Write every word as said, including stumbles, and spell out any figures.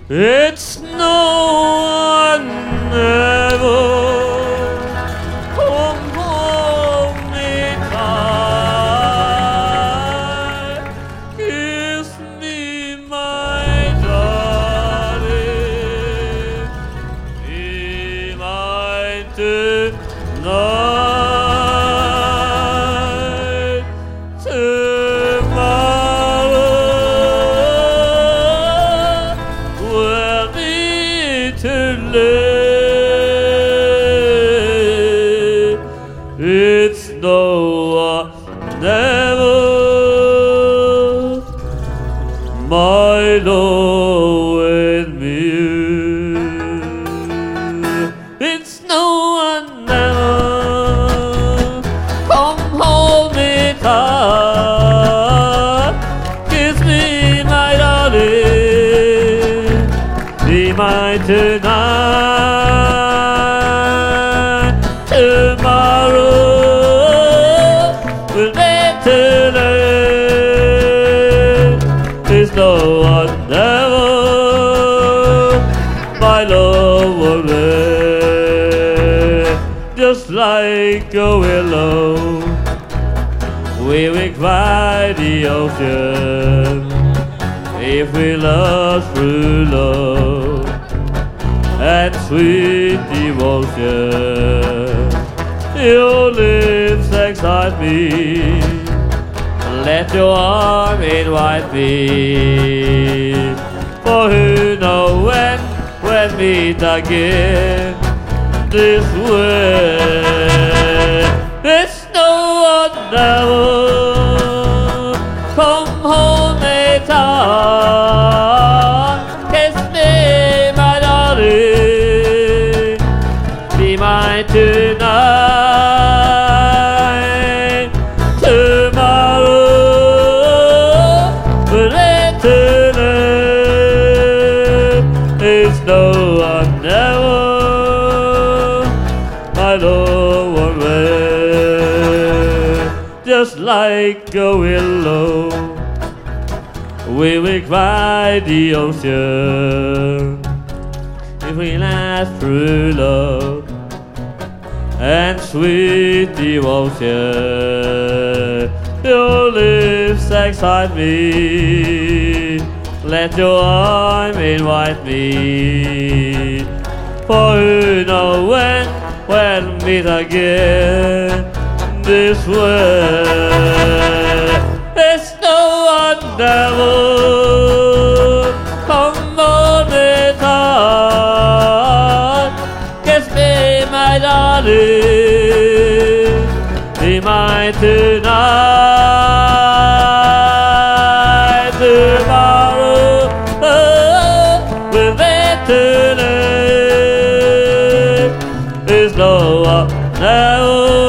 It's no one ever come home anytime. Kiss me, my darling, be mine tonight. Tomorrow will be too late. It's no one never, my love with me. It's no one never come hold me tight. Kiss me, my darling, be mine tonight. Tomorrow will be too late. There's no one ever, my love will live. Just like a willow, we will cry the ocean. If we lost true love and sweet devotion, your lips excite me. Let your arm invite me. For who knows when we'll meet again this way. It's no one ever come home anytime. Kiss me, my darling, be mine tonight. Tomorrow will be too late. It's no one ever, my love will wait. Just like a willow, we will cry the ocean. If we last through love and sweet devotion, your lips excite me. Let your arm invite me. For who knows when we'll meet again this way. There's no one ever come on the time. Kiss me, my darling, be mine tonight. Tomorrow oh, will be too late. There's no one ever